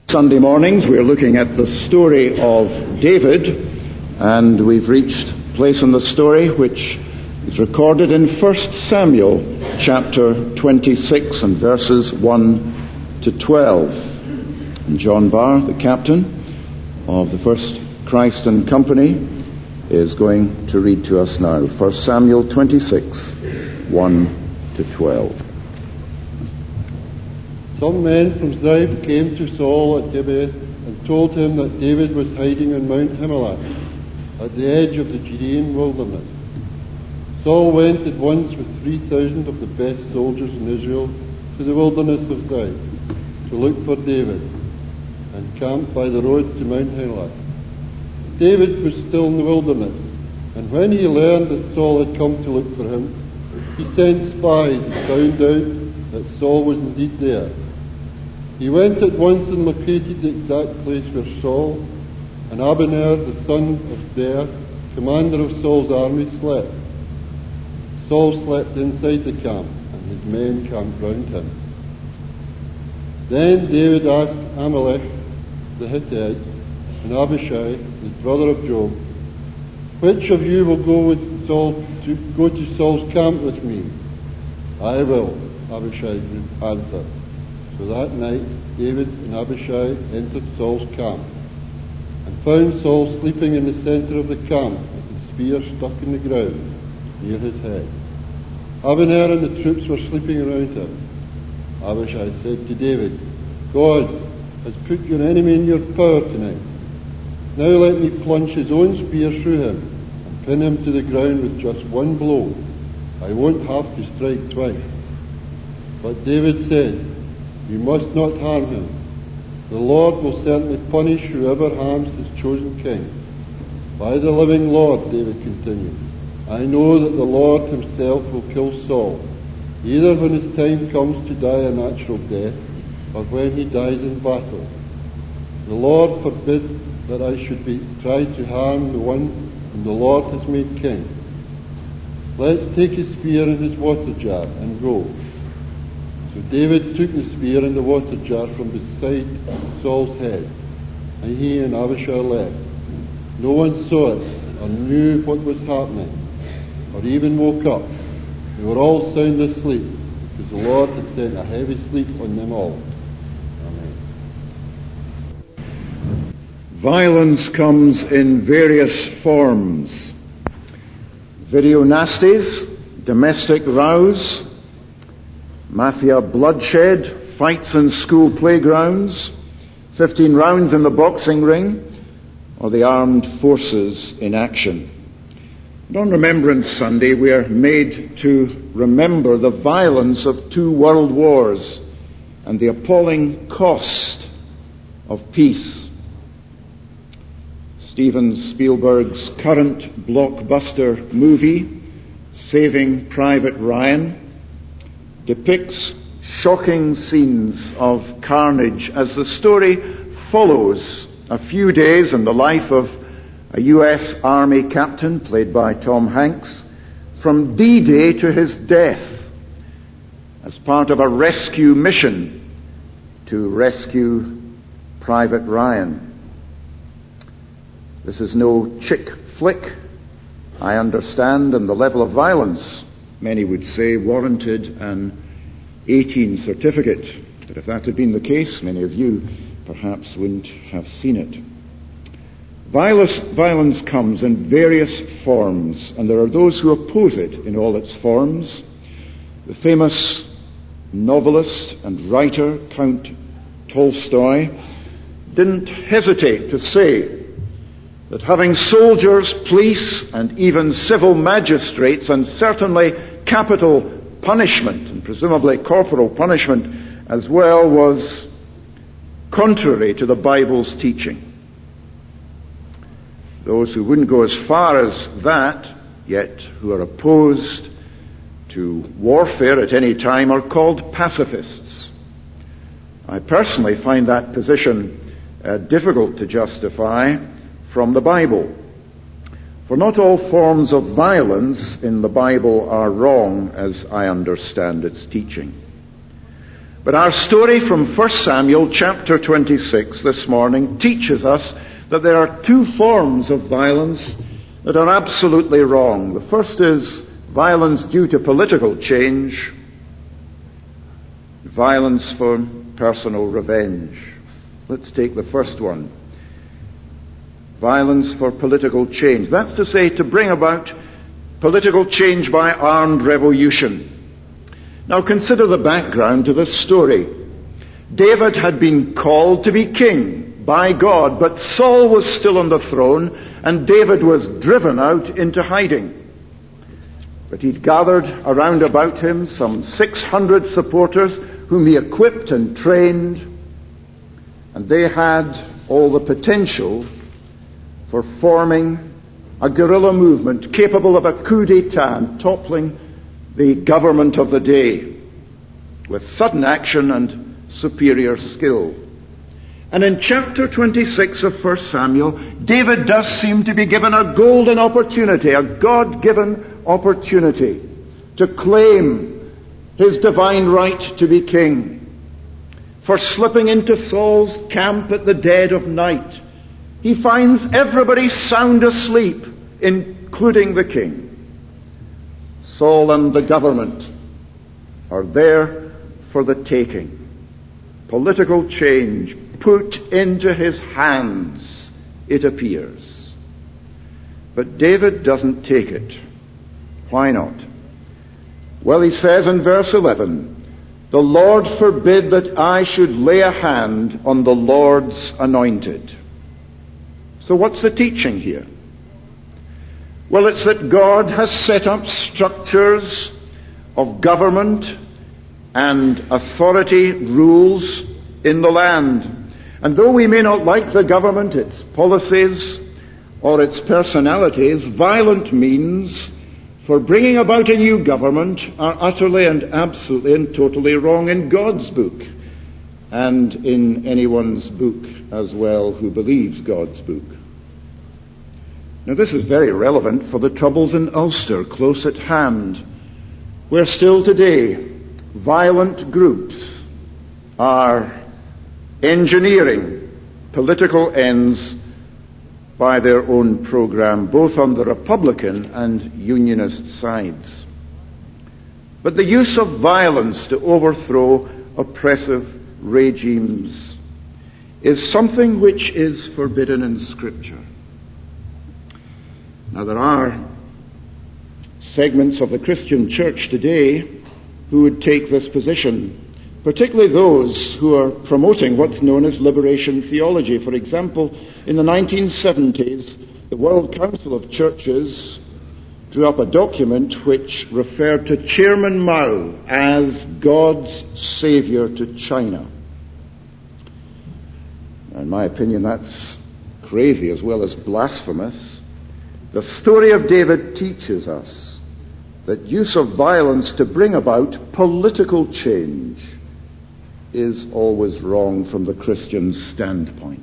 Sunday mornings we're looking at the story of David, and we've reached a place in the story which is recorded in 1 Samuel chapter 26 and verses 1 to 12. And John Barr, the captain of the First Christ and Company, is going to read to us now 1 Samuel 26, 1 to 12. Some men from Ziph came to Saul at Gibeah and told him that David was hiding on Mount Himelech at the edge of the Judean wilderness. Saul went at once with 3,000 of the best soldiers in Israel to the wilderness of Ziph to look for David and camped by the road to Mount Himelech. David was still in the wilderness, and when he learned that Saul had come to look for him, he sent spies and found out that Saul was indeed there. He went at once and located the exact place where Saul and Abner, the son of Zer, commander of Saul's army, slept. Saul slept inside the camp, and his men camped round him. Then David asked Ahimelech the Hittite and Abishai, the brother of Joab, "Which of you will go to Saul's camp with me?" "I will," Abishai answered. So that night David and Abishai entered Saul's camp and found Saul sleeping in the center of the camp with his spear stuck in the ground near his head. Abner and the troops were sleeping around him. Abishai said to David, "God has put your enemy in your power tonight. Now let me plunge his own spear through him and pin him to the ground with just one blow. I won't have to strike twice." But David said, "You must not harm him. The Lord will certainly punish whoever harms his chosen king." "By the living Lord," David continued, "I know that the Lord himself will kill Saul, either when his time comes to die a natural death or when he dies in battle. The Lord forbid that I should be tried to harm the one whom the Lord has made king. Let's take his spear and his water jar and go." So David took the spear and the water jar from beside Saul's head, and he and Abishai left. No one saw it or knew what was happening, or even woke up. They were all sound asleep, because the Lord had sent a heavy sleep on them all. Amen. Violence comes in various forms. Video nasties, domestic rows, mafia bloodshed, fights in school playgrounds, 15 rounds in the boxing ring, or the armed forces in action. And on Remembrance Sunday, we are made to remember the violence of 2 world wars and the appalling cost of peace. Steven Spielberg's current blockbuster movie, Saving Private Ryan, depicts shocking scenes of carnage as the story follows a few days in the life of a U.S. Army captain, played by Tom Hanks, from D-Day to his death as part of a rescue mission to rescue Private Ryan. This is no chick flick, I understand, and the level of violence, many would say, warranted an 18 certificate. But if that had been the case, many of you perhaps wouldn't have seen it. Violence comes in various forms, and there are those who oppose it in all its forms. The famous novelist and writer Count Tolstoy didn't hesitate to say that having soldiers, police, and even civil magistrates, and certainly capital punishment, and presumably corporal punishment as well, was contrary to the Bible's teaching. Those who wouldn't go as far as that, yet who are opposed to warfare at any time, are called pacifists. I personally find that position difficult to justify from the Bible. For not all forms of violence in the Bible are wrong, as I understand its teaching. But our story from 1 Samuel chapter 26 this morning teaches us that there are two forms of violence that are absolutely wrong. The first is violence due to political change, violence for personal revenge. Let's take the first one. Violence for political change. That's to say, to bring about political change by armed revolution. Now consider the background to this story. David had been called to be king by God, but Saul was still on the throne, and David was driven out into hiding. But he'd gathered around about him some 600 supporters whom he equipped and trained, and they had all the potential for forming a guerrilla movement capable of a coup d'etat and toppling the government of the day with sudden action and superior skill. And in chapter 26 of 1 Samuel, David does seem to be given a golden opportunity, a God-given opportunity to claim his divine right to be king. For slipping into Saul's camp at the dead of night, he finds everybody sound asleep, including the king. Saul and the government are there for the taking. Political change put into his hands, it appears. But David doesn't take it. Why not? Well, he says in verse 11, "The Lord forbid that I should lay a hand on the Lord's anointed." So what's the teaching here? Well, it's that God has set up structures of government and authority rules in the land. And though we may not like the government, its policies, or its personalities, violent means for bringing about a new government are utterly and absolutely and totally wrong in God's book, and in anyone's book as well who believes God's book. Now this is very relevant for the troubles in Ulster, close at hand, where still today violent groups are engineering political ends by their own program, both on the Republican and Unionist sides. But the use of violence to overthrow oppressive regimes is something which is forbidden in Scripture. Now there are segments of the Christian church today who would take this position, particularly those who are promoting what's known as liberation theology. For example, in the 1970s, the World Council of Churches drew up a document which referred to Chairman Mao as God's savior to China. Now, in my opinion, that's crazy as well as blasphemous. The story of David teaches us that use of violence to bring about political change is always wrong from the Christian standpoint.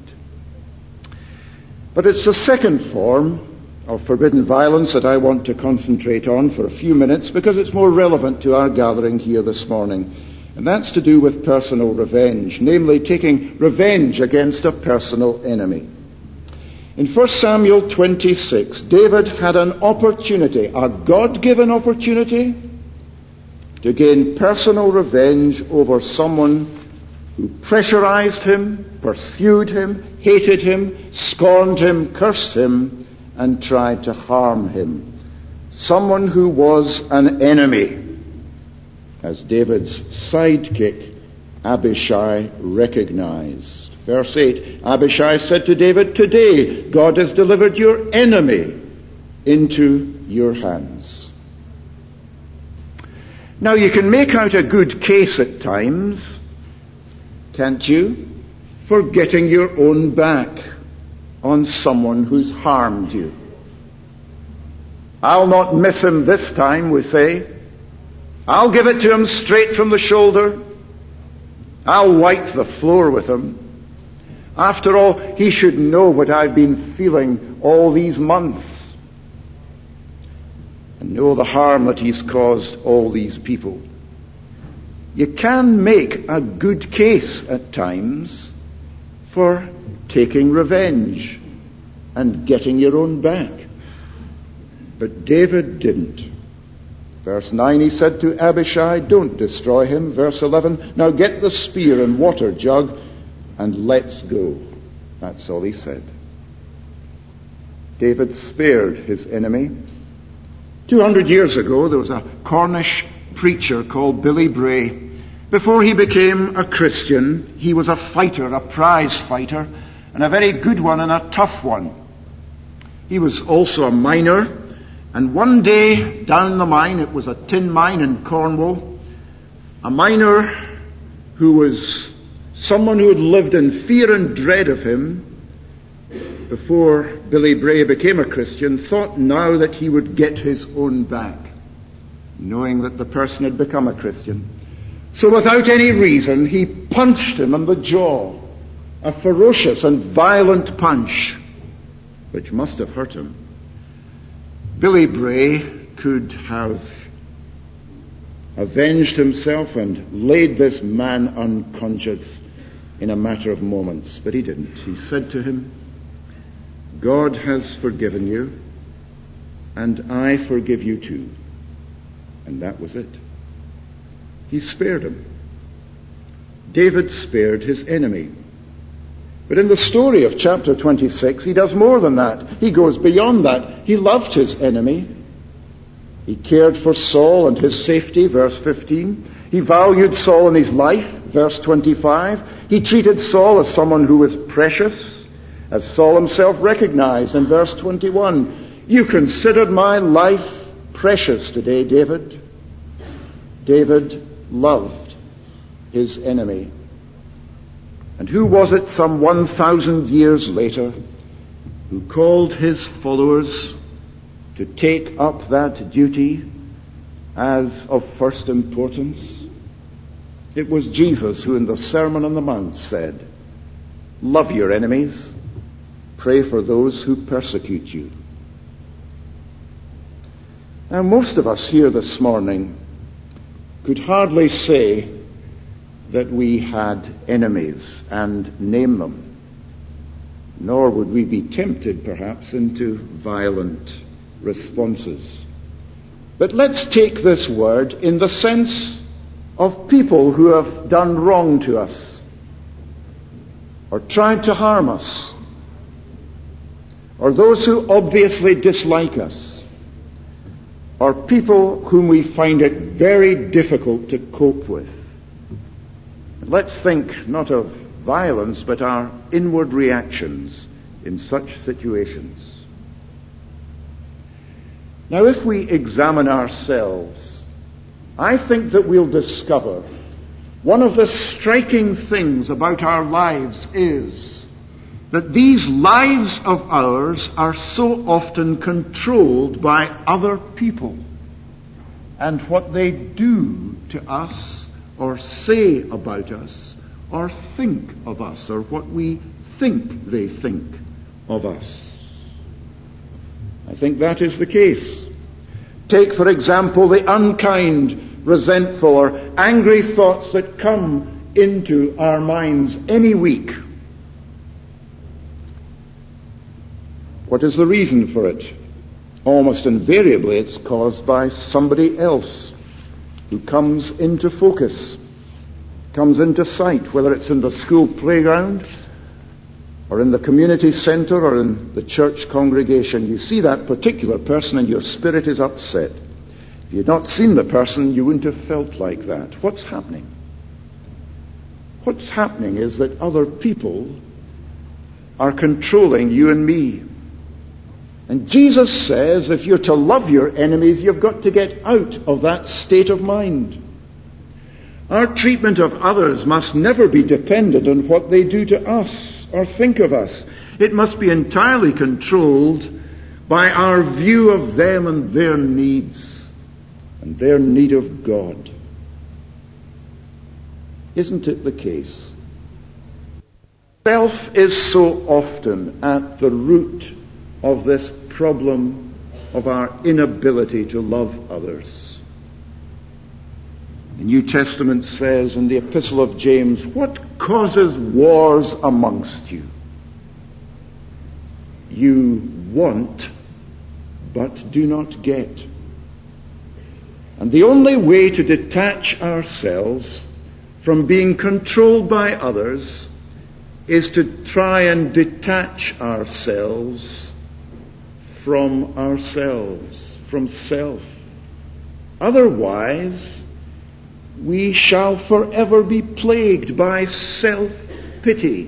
But it's the second form of forbidden violence that I want to concentrate on for a few minutes because it's more relevant to our gathering here this morning. And that's to do with personal revenge, namely taking revenge against a personal enemy. In 1 Samuel 26, David had an opportunity, a God-given opportunity, to gain personal revenge over someone who pressurized him, pursued him, hated him, scorned him, cursed him, and tried to harm him. Someone who was an enemy, as David's sidekick Abishai recognized. Verse 8, Abishai said to David, "Today God has delivered your enemy into your hands." Now you can make out a good case at times, can't you, for getting your own back on someone who's harmed you. "I'll not miss him this time," we say. "I'll give it to him straight from the shoulder. I'll wipe the floor with him. After all, he should know what I've been feeling all these months and know the harm that he's caused all these people." You can make a good case at times for taking revenge and getting your own back. But David didn't. Verse 9, he said to Abishai, don't destroy him. Verse 11, now get the spear and water jug and let's go. That's all he said. David spared his enemy. 200 years ago, there was a Cornish preacher called Billy Bray. Before he became a Christian, he was a fighter, a prize fighter, and a very good one and a tough one. He was also a miner, and one day down the mine, it was a tin mine in Cornwall, a miner who was someone who had lived in fear and dread of him before Billy Bray became a Christian, thought now that he would get his own back, knowing that the person had become a Christian. So without any reason, he punched him in the jaw, a ferocious and violent punch, which must have hurt him. Billy Bray could have avenged himself and laid this man unconscious in a matter of moments, but he didn't. He said to him, God has forgiven you, and I forgive you too. And that was it. He spared him. David spared his enemy. But in the story of chapter 26, he does more than that. He goes beyond that. He loved his enemy. He cared for Saul and his safety, verse 15. He valued Saul and his life, verse 25. He treated Saul as someone who was precious, as Saul himself recognized in verse 21. You considered my life precious today, David. David loved his enemy. And who was it some 1,000 years later who called his followers to take up that duty as of first importance? It was Jesus who in the Sermon on the Mount said, love your enemies, pray for those who persecute you. Now most of us here this morning could hardly say that we had enemies and name them, nor would we be tempted perhaps into violent responses. But let's take this word in the sense of people who have done wrong to us or tried to harm us, or those who obviously dislike us, or people whom we find it very difficult to cope with. Let's think not of violence, but our inward reactions in such situations. Now, if we examine ourselves, I think that we'll discover one of the striking things about our lives is that these lives of ours are so often controlled by other people and what they do to us or say about us, or think of us, or what we think they think of us. I think that is the case. Take, for example, the unkind, resentful, or angry thoughts that come into our minds any week. What is the reason for it? Almost invariably it's caused by somebody else who comes into focus, comes into sight, whether it's in the school playground or in the community center or in the church congregation. You see that particular person and your spirit is upset. If you'd not seen the person, you wouldn't have felt like that. What's happening? What's happening is that other people are controlling you and me. And Jesus says if you're to love your enemies, you've got to get out of that state of mind. Our treatment of others must never be dependent on what they do to us or think of us. It must be entirely controlled by our view of them and their needs and their need of God. Isn't it the case? Self is so often at the root of this problem of our inability to love others. The New Testament says in the Epistle of James, what causes wars amongst you? You want, but do not get. And the only way to detach ourselves from being controlled by others is to try and detach ourselves from self. Otherwise, we shall forever be plagued by self-pity.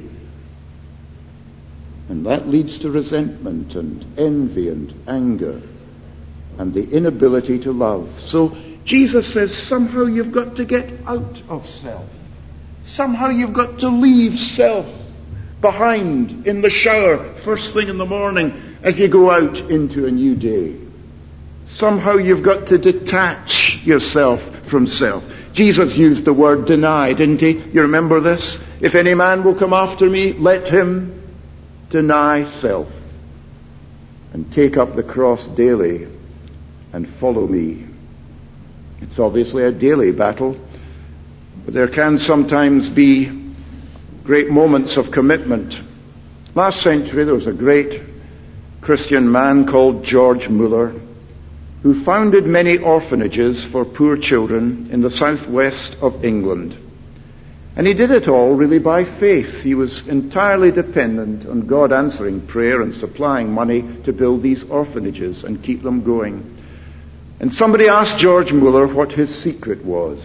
And that leads to resentment and envy and anger and the inability to love. So Jesus says somehow you've got to get out of self. Somehow you've got to leave self behind in the shower first thing in the morning as you go out into a new day. Somehow you've got to detach yourself from self. Jesus used the word deny, didn't he? You remember this? If any man will come after me, let him deny self and take up the cross daily and follow me. It's obviously a daily battle, but there can sometimes be great moments of commitment. Last century there was a great Christian man called George Muller who founded many orphanages for poor children in the southwest of England. And he did it all really by faith. He was entirely dependent on God answering prayer and supplying money to build these orphanages and keep them going. And somebody asked George Muller what his secret was.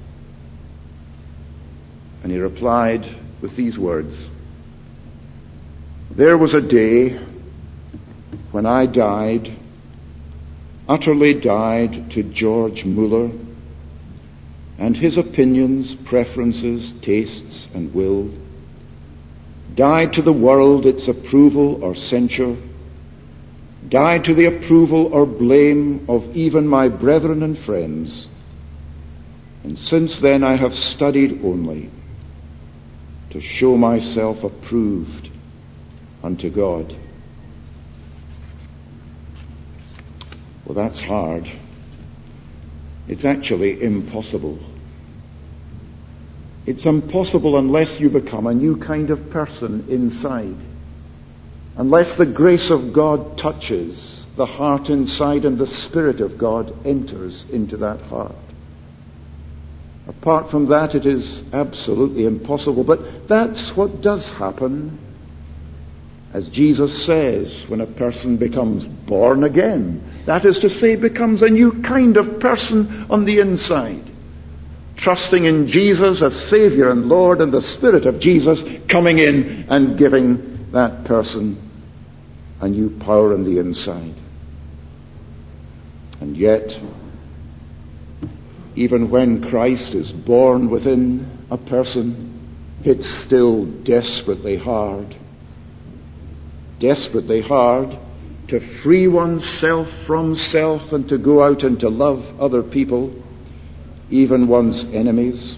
And he replied with these words, "There was a day when I died, utterly died to George Muller and his opinions, preferences, tastes, and will, died to the world, its approval or censure, died to the approval or blame of even my brethren and friends, and since then I have studied only to show myself approved unto God." Well, that's hard. It's actually impossible. It's impossible unless you become a new kind of person inside. Unless the grace of God touches the heart inside and the Spirit of God enters into that heart. Apart from that, it is absolutely impossible. But that's what does happen, as Jesus says, when a person becomes born again. That is to say, becomes a new kind of person on the inside. Trusting in Jesus as Savior and Lord, and the Spirit of Jesus coming in and giving that person a new power on the inside. And yet, even when Christ is born within a person, it's still desperately hard. Desperately hard to free oneself from self and to go out and to love other people, even one's enemies.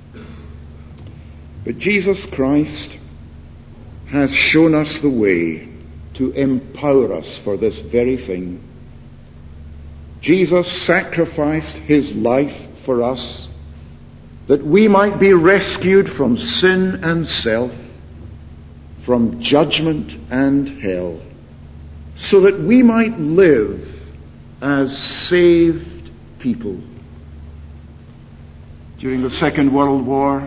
But Jesus Christ has shown us the way to empower us for this very thing. Jesus sacrificed his life for us that we might be rescued from sin and self, from judgment and hell, so that we might live as saved people. During the Second World War,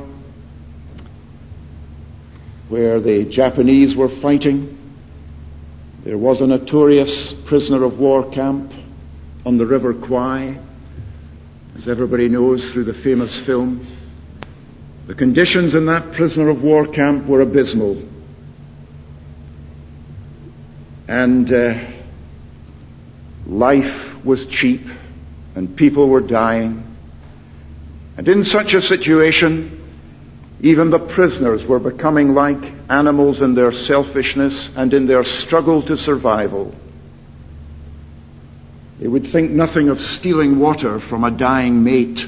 where the Japanese were fighting, there was a notorious prisoner of war camp on the River Kwai, as everybody knows through the famous film. The conditions in that prisoner of war camp were abysmal. And life was cheap, and people were dying. And in such a situation, even the prisoners were becoming like animals in their selfishness and in their struggle to survival. They would think nothing of stealing water from a dying mate.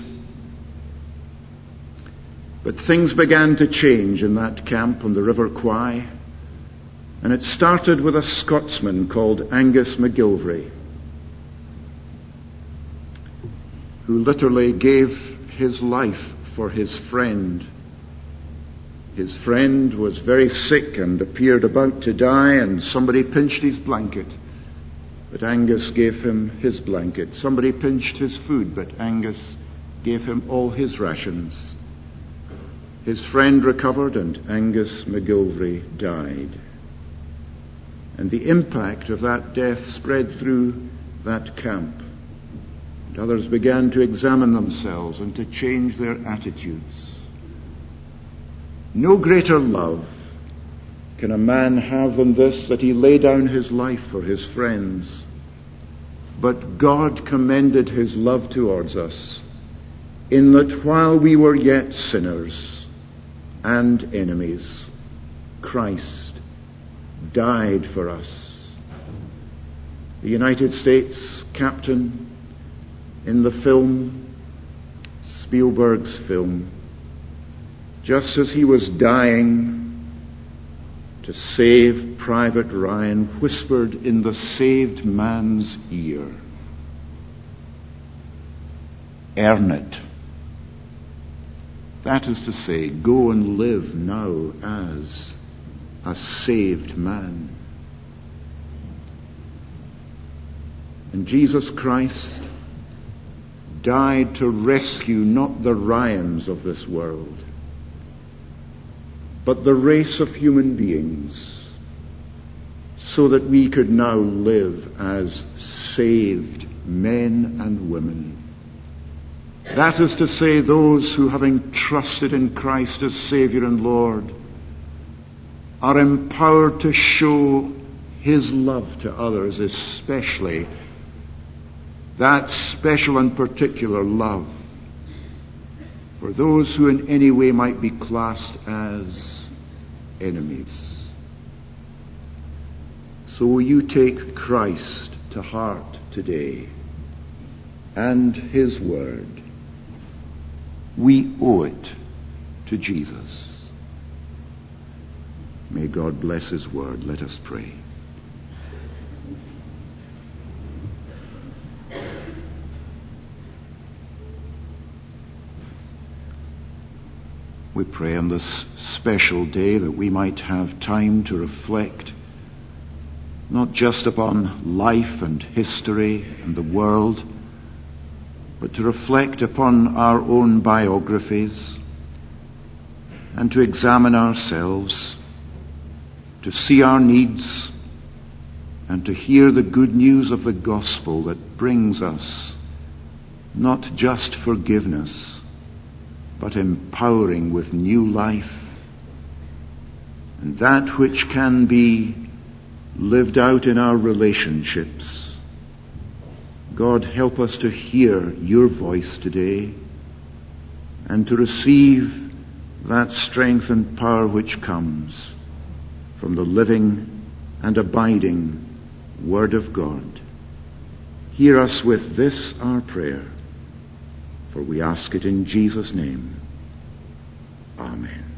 But things began to change in that camp on the River Kwai. And it started with a Scotsman called Angus MacGillivray, who literally gave his life for his friend. His friend was very sick and appeared about to die, and somebody pinched his blanket, but Angus gave him his blanket. Somebody pinched his food, but Angus gave him all his rations. His friend recovered, and Angus McGilvray died. And the impact of that death spread through that camp. And others began to examine themselves and to change their attitudes. No greater love can a man have than this, that he lay down his life for his friends. But God commended his love towards us, in that while we were yet sinners and enemies, Christ died for us. The United States captain in the film, Spielberg's film, just as he was dying to save Private Ryan, whispered in the saved man's ear, "Earn it." That is to say, go and live now as a saved man. And Jesus Christ died to rescue not the Ryans of this world, but the race of human beings, so that we could now live as saved men and women. That is to say, those who, having trusted in Christ as Savior and Lord, are empowered to show his love to others, especially that special and particular love for those who in any way might be classed as enemies. So will you take Christ to heart today and his word? We owe it to Jesus. May God bless his word. Let us pray. We pray on this special day that we might have time to reflect not just upon life and history and the world, but to reflect upon our own biographies and to examine ourselves, to see our needs and to hear the good news of the gospel that brings us not just forgiveness, but empowering with new life, and that which can be lived out in our relationships. God, help us to hear your voice today and to receive that strength and power which comes from the living and abiding Word of God. Hear us with this our prayer, for we ask it in Jesus' name. Amen.